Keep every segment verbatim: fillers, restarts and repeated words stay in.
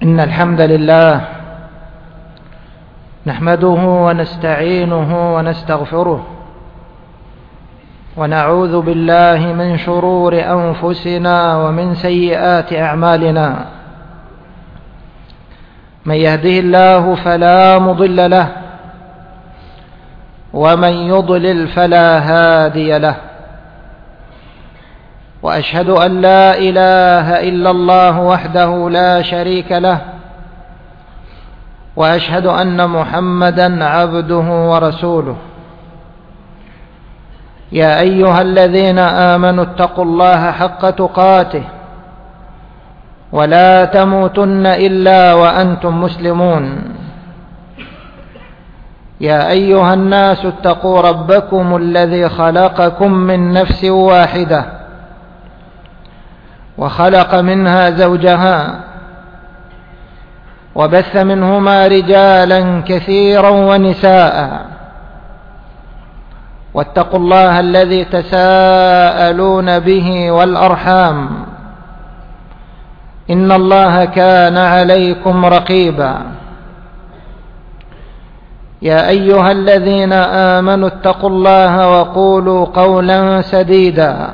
إن الحمد لله نحمده ونستعينه ونستغفره ونعوذ بالله من شرور أنفسنا ومن سيئات أعمالنا. من يهده الله فلا مضل له ومن يضلل فلا هادي له، وأشهد أن لا إله إلا الله وحده لا شريك له، وأشهد أن محمدا عبده ورسوله. يا أيها الذين آمنوا اتقوا الله حق تقاته ولا تموتن إلا وأنتم مسلمون. يا أيها الناس اتقوا ربكم الذي خلقكم من نفس واحدة وخلق منها زوجها وبث منهما رجالا كثيرا ونساء، واتقوا الله الذي تساءلون به والأرحام إن الله كان عليكم رقيبا. يا أيها الذين آمنوا اتقوا الله وقولوا قولا سديدا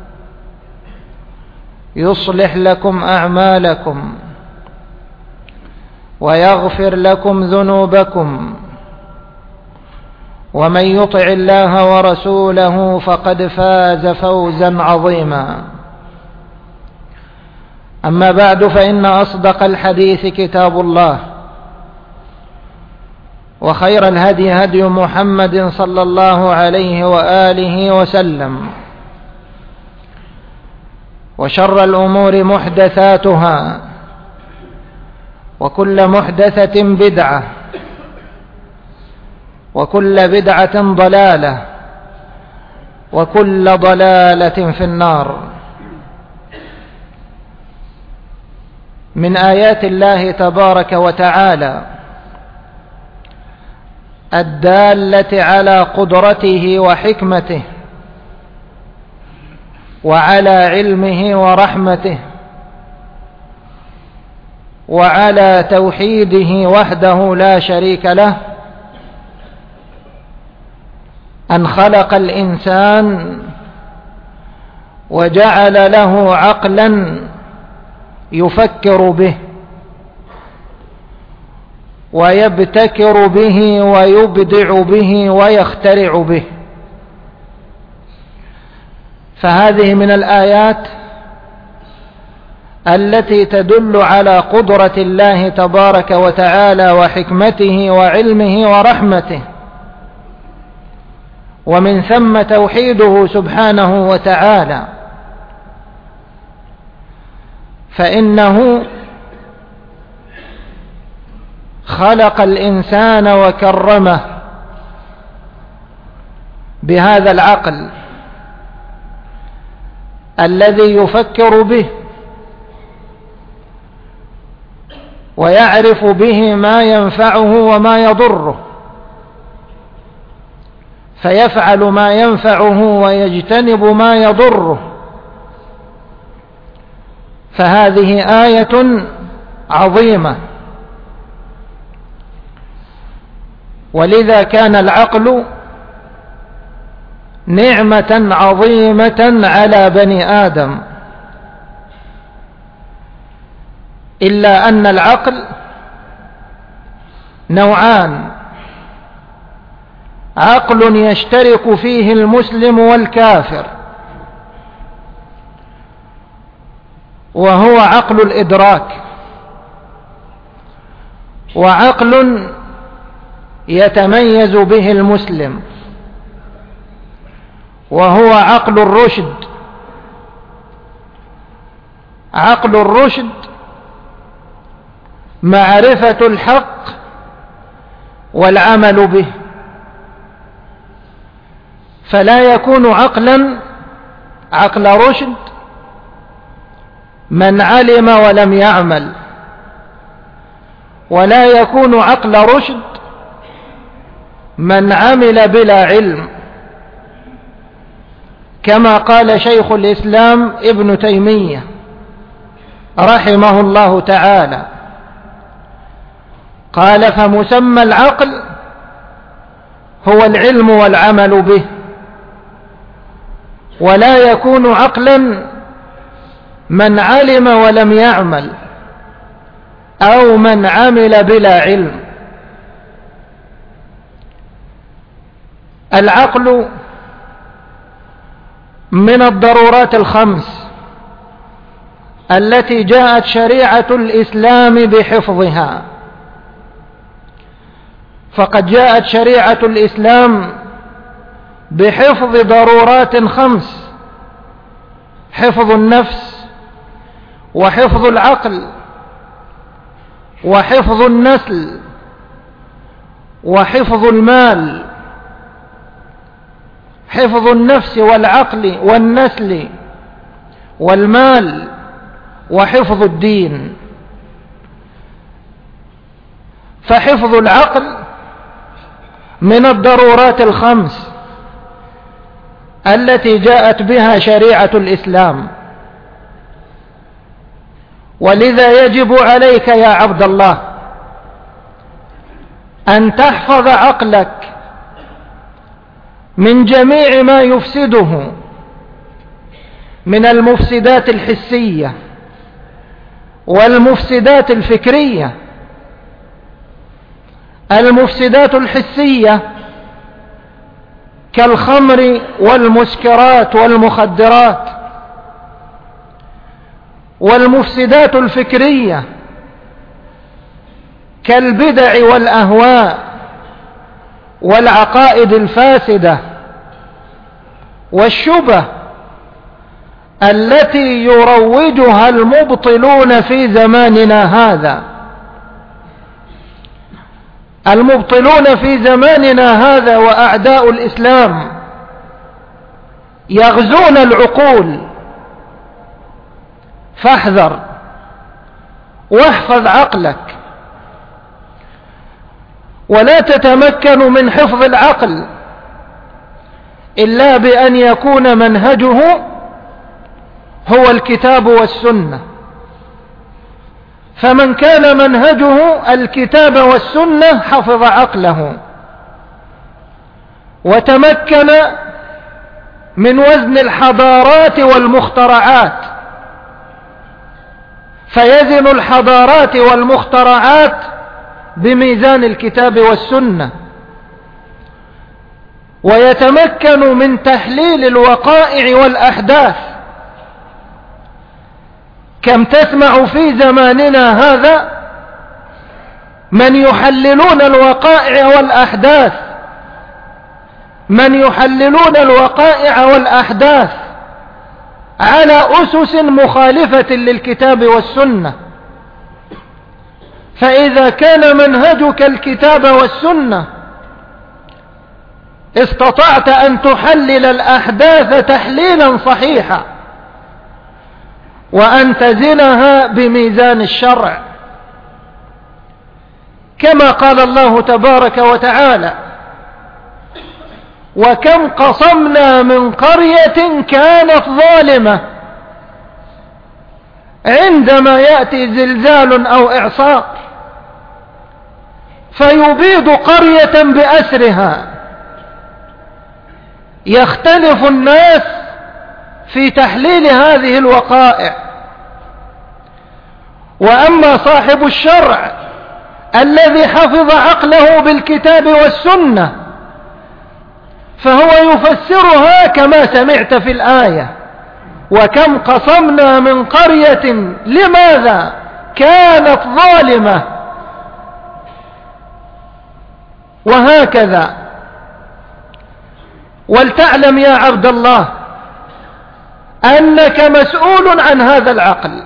يصلح لكم أعمالكم ويغفر لكم ذنوبكم، ومن يطع الله ورسوله فقد فاز فوزا عظيما. أما بعد، فإن أصدق الحديث كتاب الله، وخير الهدي هدي محمد صلى الله عليه وآله وسلم، وشر الأمور محدثاتها، وكل محدثة بدعة، وكل بدعة ضلالة، وكل ضلالة في النار. من آيات الله تبارك وتعالى الدالة على قدرته وحكمته وعلى علمه ورحمته وعلى توحيده وحده لا شريك له، أن خلق الإنسان وجعل له عقلا يفكر به ويبتكر به ويبدع به ويخترع به. فهذه من الآيات التي تدل على قدرة الله تبارك وتعالى وحكمته وعلمه ورحمته، ومن ثم توحيده سبحانه وتعالى. فإنه خلق الإنسان وكرمه بهذا العقل الذي يفكر به ويعرف به ما ينفعه وما يضره، فيفعل ما ينفعه ويجتنب ما يضره. فهذه آية عظيمة، ولذا كان العقل نعمة عظيمة على بني آدم. إلا أن العقل نوعان: عقل يشترك فيه المسلم والكافر، وهو عقل الإدراك، وعقل يتميز به المسلم، وهو عقل الرشد. عقل الرشد معرفة الحق والعمل به، فلا يكون عقلا عقل رشد من علم ولم يعمل، ولا يكون عقل رشد من عمل بلا علم، كما قال شيخ الإسلام ابن تيمية رحمه الله تعالى: قال: فمسمى العقل هو العلم والعمل به، ولا يكون عقلا من علم ولم يعمل، أو من عمل بلا علم. العقل من الضرورات الخمس التي جاءت شريعة الإسلام بحفظها، فقد جاءت شريعة الإسلام بحفظ ضرورات خمس: حفظ النفس، وحفظ العقل، وحفظ النسل، وحفظ المال. حفظ النفس والعقل والنسل والمال وحفظ الدين. فحفظ العقل من الضرورات الخمس التي جاءت بها شريعة الإسلام، ولذا يجب عليك يا عبد الله أن تحفظ عقلك من جميع ما يفسده من المفسدات الحسية والمفسدات الفكرية. المفسدات الحسية كالخمر والمسكرات والمخدرات، والمفسدات الفكرية كالبدع والأهواء والعقائد الفاسدة والشبه التي يروجها المبطلون في زماننا هذا. المبطلون في زماننا هذا وأعداء الإسلام يغزون العقول، فاحذر واحفظ عقلك. ولا تتمكن من حفظ العقل إلا بأن يكون منهجه هو الكتاب والسنة. فمن كان منهجه الكتاب والسنة حفظ عقله وتمكن من وزن الحضارات والمخترعات، فيزن الحضارات والمخترعات بميزان الكتاب والسنة، ويتمكن من تحليل الوقائع والأحداث. كم تسمع في زماننا هذا من يحللون الوقائع والأحداث من يحللون الوقائع والأحداث على أسس مخالفة للكتاب والسنة. فإذا كان منهجك الكتاب والسنة استطعت أن تحلل الأحداث تحليلا صحيحا وأن تزنها بميزان الشرع، كما قال الله تبارك وتعالى: وكم قصمنا من قرية كانت ظالمة عندما يأتي زلزال أو إعصار فيبيد قرية بأسرها. يختلف الناس في تحليل هذه الوقائع. وأما صاحب الشرع الذي حفظ عقله بالكتاب والسنة فهو يفسرها كما سمعت في الآية: وكم قصمنا من قرية لماذا كانت ظالمة، وهكذا. ولتعلم يا عبد الله أنك مسؤول عن هذا العقل.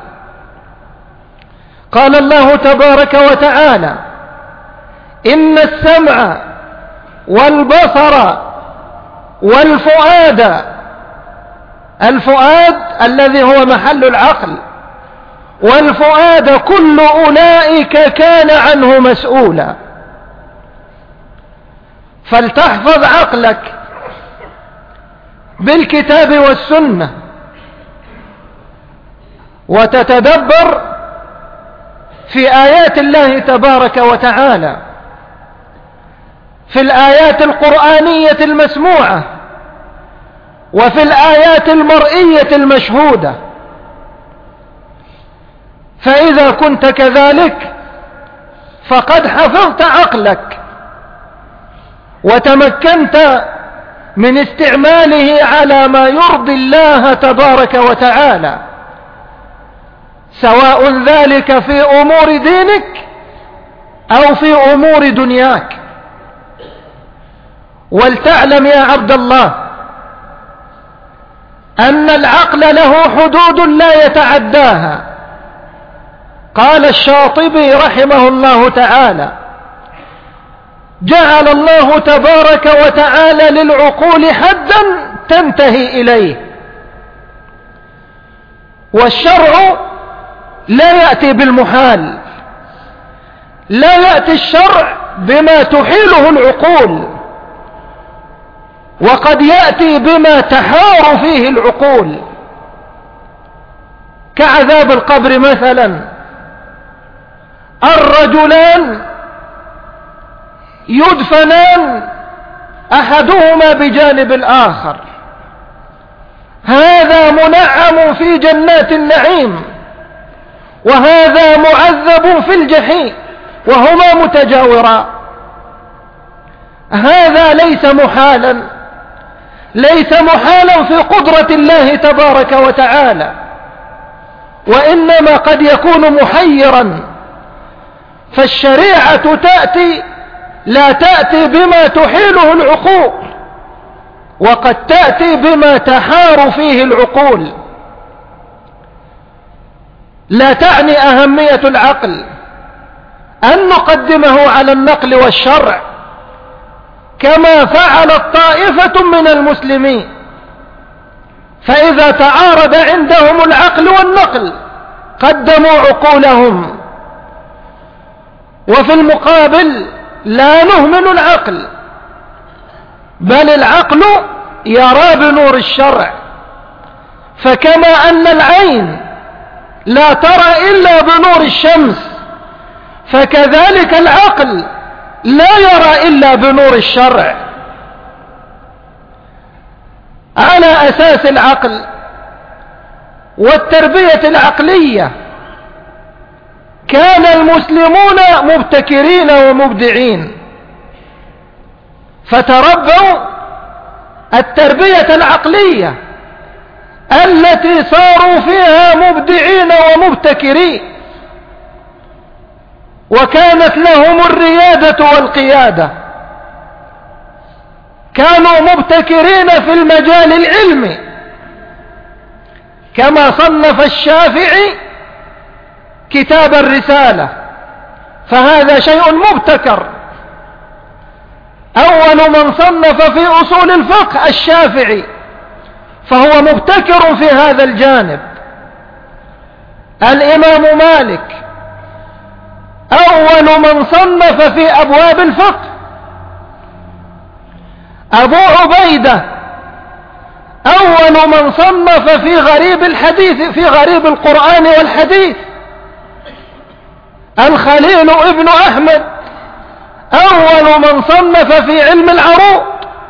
قال الله تبارك وتعالى: إن السمع والبصر والفؤاد، الفؤاد الذي هو محل العقل، والفؤاد كل أولئك كان عنه مسؤولا. فلتحفظ عقلك بالكتاب والسنة وتتدبر في آيات الله تبارك وتعالى، في الآيات القرآنية المسموعة وفي الآيات المرئية المشهودة. فإذا كنت كذلك فقد حفظت عقلك وتمكنت من استعماله على ما يرضي الله تبارك وتعالى، سواء ذلك في أمور دينك أو في أمور دنياك. ولتعلم يا عبد الله أن العقل له حدود لا يتعداها. قال الشاطبي رحمه الله تعالى: جعل الله تبارك وتعالى للعقول حدا تنتهي إليه. والشرع لا يأتي بالمحال، لا يأتي الشرع بما تحيله العقول، وقد يأتي بما تحار فيه العقول، كعذاب القبر مثلا. الرجلان يدفنان أحدهما بجانب الآخر، هذا منعم في جنات النعيم وهذا معذب في الجحيم وهما متجاوران. هذا ليس محالا، ليس محالا في قدرة الله تبارك وتعالى، وإنما قد يكون محيرا. فالشريعة تأتي لا تأتي بما تحيله العقول، وقد تأتي بما تحار فيه العقول. لا تعني أهمية العقل أن نقدمه على النقل والشرع كما فعلت طائفة من المسلمين، فإذا تعارض عندهم العقل والنقل قدموا عقولهم، وفي المقابل لا نهمل العقل، بل العقل يرى بنور الشرع. فكما أن العين لا ترى إلا بنور الشمس، فكذلك العقل لا يرى إلا بنور الشرع. على أساس العقل والتربية العقلية كان المسلمون مبتكرين ومبدعين، فتربوا التربية العقلية التي صاروا فيها مبدعين ومبتكرين، وكانت لهم الريادة والقيادة. كانوا مبتكرين في المجال العلمي، كما صنف الشافعي كتاب الرسالة، فهذا شيء مبتكر. أول من صنف في أصول الفقه الشافعي، فهو مبتكر في هذا الجانب. الإمام مالك أول من صنف في أبواب الفقه. أبو عبيدة أول من صنف في غريب الحديث، في غريب القرآن والحديث. الخليل ابن أحمد أول من صنف في علم العروض.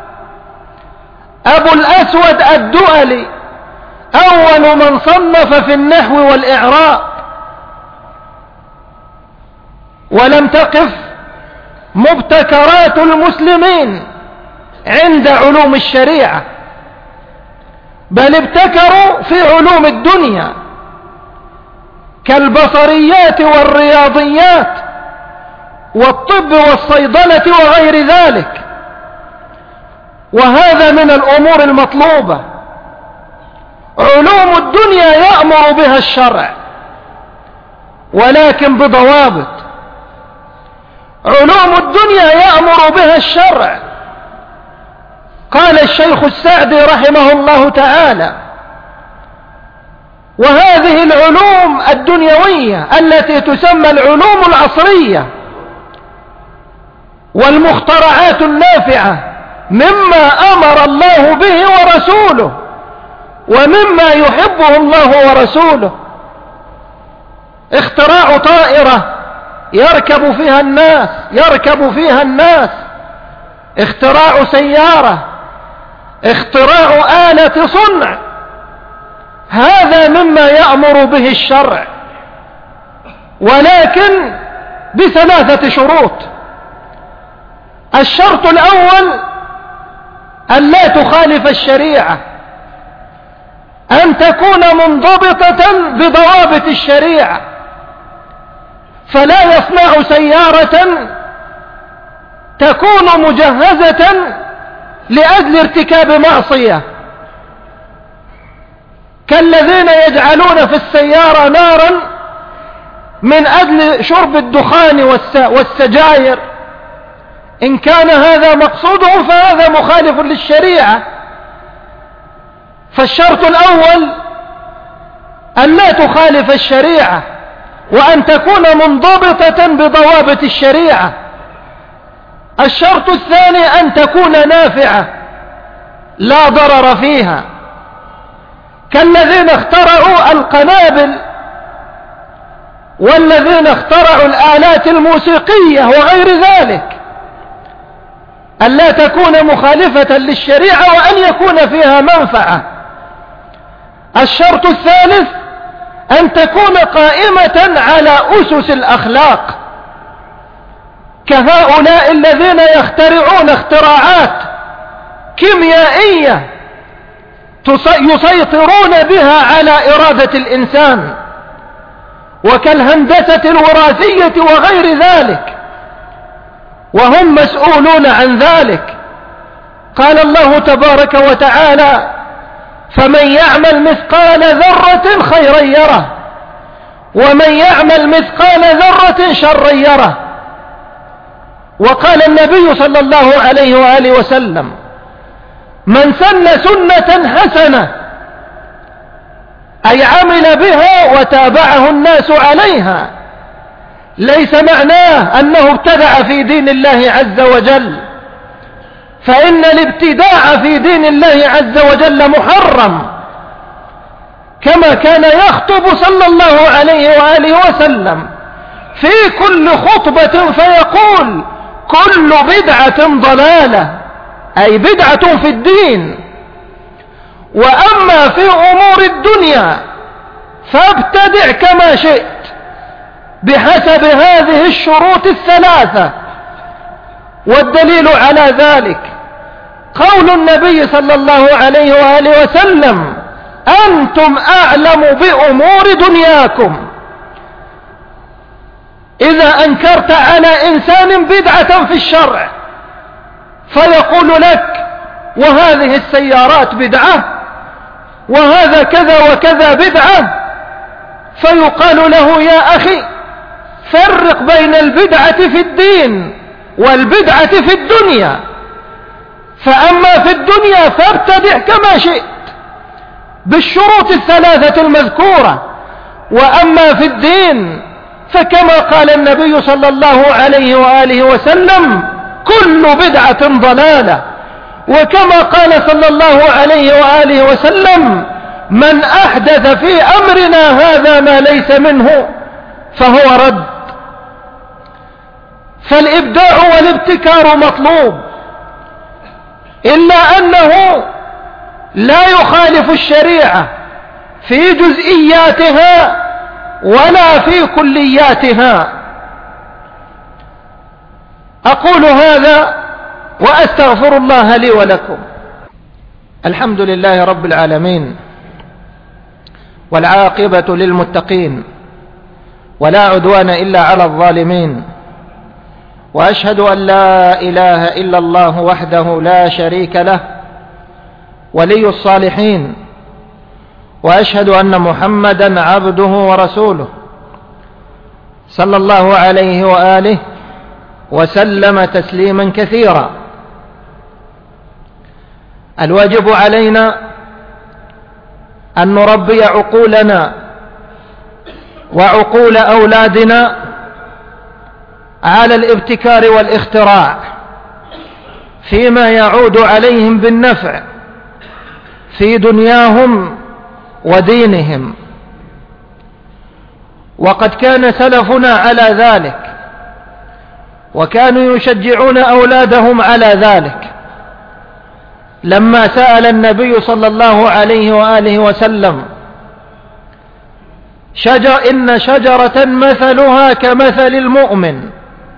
أبو الأسود الدؤلي أول من صنف في النحو والإعراب. ولم تقف مبتكرات المسلمين عند علوم الشريعة، بل ابتكروا في علوم الدنيا كالبصريات والرياضيات والطب والصيدلة وغير ذلك، وهذا من الأمور المطلوبة. علوم الدنيا يأمر بها الشرع ولكن بضوابط. علوم الدنيا يأمر بها الشرع. قال الشيخ السعدي رحمه الله تعالى: وهذه العلوم الدنيوية التي تسمى العلوم العصرية والمخترعات النافعة مما أمر الله به ورسوله ومما يحبه الله ورسوله. اختراع طائرة يركب فيها الناس يركب فيها الناس، اختراع سيارة، اختراع آلة صنع، هذا مما يأمر به الشرع، ولكن بثلاثة شروط. الشرط الأول أن لا تخالف الشريعة، أن تكون منضبطة بضوابط الشريعة، فلا يصنع سيارة تكون مجهزة لأجل ارتكاب معصية، كالذين يجعلون في السيارة نارا من أجل شرب الدخان والسجاير. إن كان هذا مقصودهم فهذا مخالف للشريعة. فالشرط الأول أن لا تخالف الشريعة، وأن تكون منضبطة بضوابط الشريعة. الشرط الثاني أن تكون نافعة لا ضرر فيها، كالذين اخترعوا القنابل والذين اخترعوا الآلات الموسيقية وغير ذلك، أن لا تكون مخالفة للشريعة وأن يكون فيها منفعة. الشرط الثالث أن تكون قائمة على أسس الأخلاق، كهؤلاء الذين يخترعون اختراعات كيميائية يسيطرون بها على إرادة الإنسان، وكالهندسة الوراثية وغير ذلك، وهم مسؤولون عن ذلك. قال الله تبارك وتعالى: فمن يعمل مثقال ذرة خيرا يره، ومن يعمل مثقال ذرة شرا يره. وقال النبي صلى الله عليه وآله وسلم: من سن سنة حسنة، أي عمل بها وتابعه الناس عليها، ليس معناه أنه ابتدع في دين الله عز وجل، فإن الابتداع في دين الله عز وجل محرم، كما كان يخطب صلى الله عليه وآله وسلم في كل خطبة فيقول: كل بدعة ضلالة، أي بدعة في الدين. وأما في أمور الدنيا فابتدع كما شئت بحسب هذه الشروط الثلاثة. والدليل على ذلك قول النبي صلى الله عليه وآله وسلم: أنتم أعلم بأمور دنياكم. إذا أنكرت على إنسان بدعة في الشرع فيقول لك: وهذه السيارات بدعة، وهذا كذا وكذا بدعة، فيقال له: يا أخي، فرق بين البدعة في الدين والبدعة في الدنيا. فأما في الدنيا فابتدع كما شئت بالشروط الثلاثة المذكورة، وأما في الدين فكما قال النبي صلى الله عليه وآله وسلم: كل بدعة ضلالة. وكما قال صلى الله عليه وآله وسلم: من أحدث في أمرنا هذا ما ليس منه فهو رد. فالإبداع والابتكار مطلوب، إلا أنه لا يخالف الشريعة في جزئياتها ولا في كلياتها. أقول هذا وأستغفر الله لي ولكم. الحمد لله رب العالمين، والعاقبة للمتقين، ولا عدوان إلا على الظالمين. وأشهد أن لا إله إلا الله وحده لا شريك له ولي الصالحين، وأشهد أن محمدا عبده ورسوله صلى الله عليه وآله وسلم تسليما كثيرا. الواجب علينا أن نربي عقولنا وعقول أولادنا على الابتكار والاختراع فيما يعود عليهم بالنفع في دنياهم ودينهم. وقد كان سلفنا على ذلك، وكانوا يشجعون أولادهم على ذلك. لما سأل النبي صلى الله عليه وآله وسلم: شجر إن شجرة مثلها كمثل المؤمن،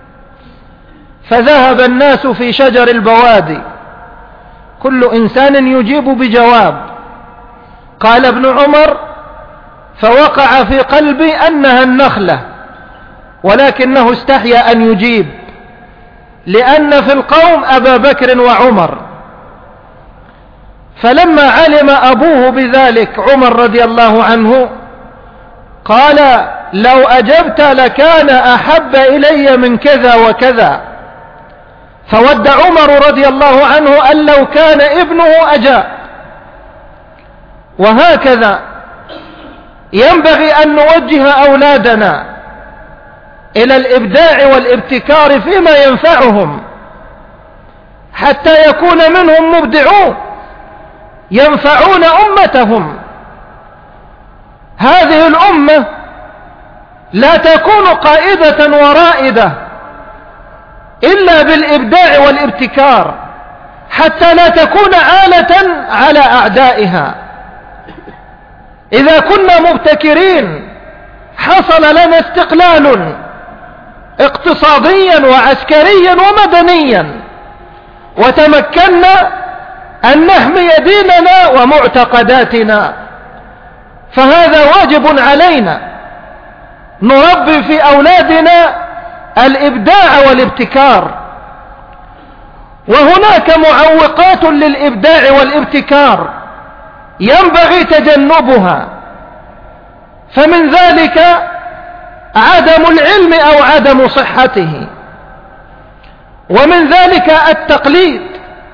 فذهب الناس في شجر البوادي كل إنسان يجيب بجواب. قال ابن عمر: فوقع في قلبي أنها النخلة، ولكنه استحيا أن يجيب، لأن في القوم أبا بكر وعمر. فلما علم أبوه بذلك عمر رضي الله عنه قال: لو أجبت لكان أحب إلي من كذا وكذا. فود عمر رضي الله عنه أن لو كان ابنه أجاب. وهكذا ينبغي أن نوجه أولادنا إلى الإبداع والابتكار فيما ينفعهم، حتى يكون منهم مبدعون ينفعون أمتهم. هذه الأمة لا تكون قائدة ورائدة إلا بالإبداع والابتكار، حتى لا تكون آلة على أعدائها. إذا كنا مبتكرين حصل لنا استقلال اقتصاديا وعسكريا ومدنيا، وتمكنا أن نحمي ديننا ومعتقداتنا. فهذا واجب علينا، نربي في أولادنا الإبداع والابتكار. وهناك معوقات للإبداع والابتكار ينبغي تجنبها، فمن ذلك عدم العلم أو عدم صحته، ومن ذلك التقليد.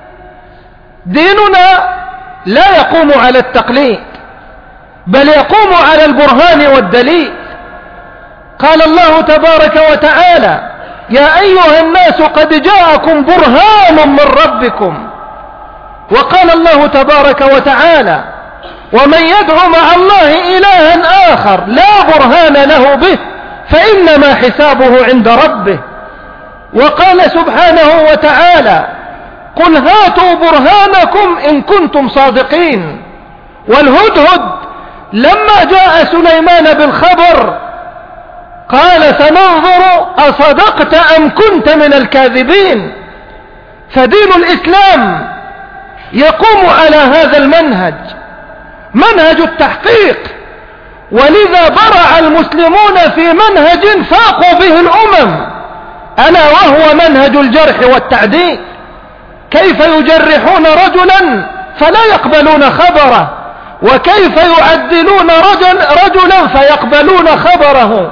ديننا لا يقوم على التقليد، بل يقوم على البرهان والدليل. قال الله تبارك وتعالى: يا أيها الناس قد جاءكم برهان من ربكم. وقال الله تبارك وتعالى: ومن يدعو مع الله إلها آخر لا برهان له به فإنما حسابه عند ربه. وقال سبحانه وتعالى: قل هاتوا برهانكم إن كنتم صادقين. والهدهد لما جاء سليمان بالخبر قال: سننظر أصدقت أم كنت من الكاذبين. فدين الإسلام يقوم على هذا المنهج، منهج التحقيق، ولذا برع المسلمون في منهج فاقوا به الأمم، ألا وهو منهج الجرح والتعديل. كيف يجرحون رجلا فلا يقبلون خبره، وكيف يعدلون رجل رجلا فيقبلون خبره.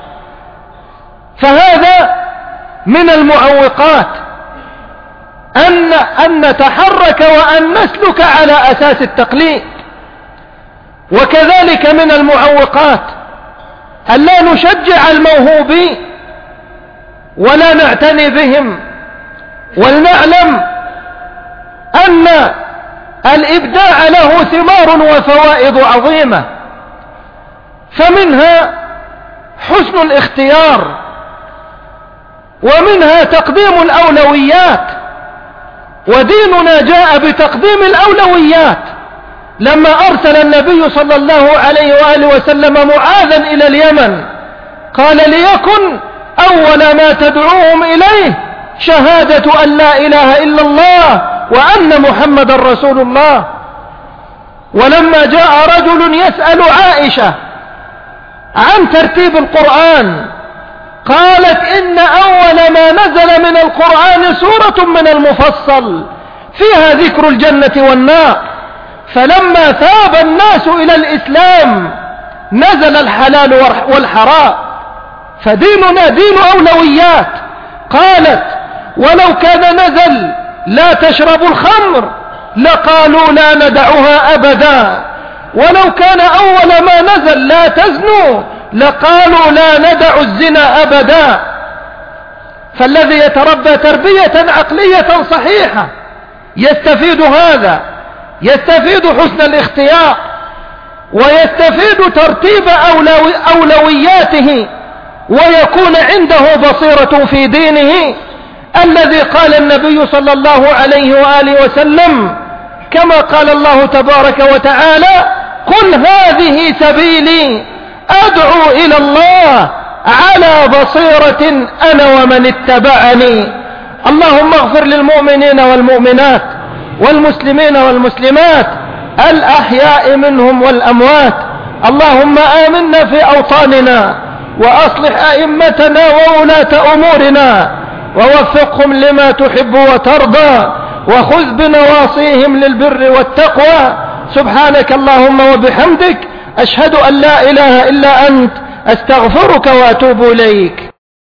فهذا من المعوقات أن, أن نتحرك وأن نسلك على أساس التقليد. وكذلك من المعوقات أن لا نشجع الموهوبين ولا نعتني بهم، ولنعلم أن الإبداع له ثمار وفوائد عظيمة، فمنها حسن الاختيار، ومنها تقديم الأولويات. وديننا جاء بتقديم الأولويات. لما أرسل النبي صلى الله عليه وآله وسلم معاذا إلى اليمن قال: ليكن أول ما تدعوهم إليه شهادة أن لا إله إلا الله وأن محمد رسول الله. ولما جاء رجل يسأل عائشة عن ترتيب القرآن قالت: إن أول ما نزل من القرآن سورة من المفصل فيها ذكر الجنة والنار. فلما ثاب الناس إلى الإسلام نزل الحلال والحرام. فديننا دين أولويات. قالت: ولو كان نزل لا تشربوا الخمر لقالوا لا ندعها أبدا، ولو كان أول ما نزل لا تزنوا لقالوا لا ندع الزنا أبدا. فالذي يتربى تربية عقلية صحيحة يستفيد هذا، يستفيد حسن الاختيار، ويستفيد ترتيب أولوياته ويكون عنده بصيرة في دينه الذي قال النبي صلى الله عليه وآله وسلم كما قال الله تبارك وتعالى: قل هذه سبيلي أدعو إلى الله على بصيرة أنا ومن اتبعني. اللهم اغفر للمؤمنين والمؤمنات والمسلمين والمسلمات الأحياء منهم والأموات. اللهم آمنا في أوطاننا وأصلح أئمتنا وولاة أمورنا ووفقهم لما تحب وترضى وخذ بنواصيهم للبر والتقوى. سبحانك اللهم وبحمدك أشهد أن لا إله إلا أنت أستغفرك وأتوب إليك.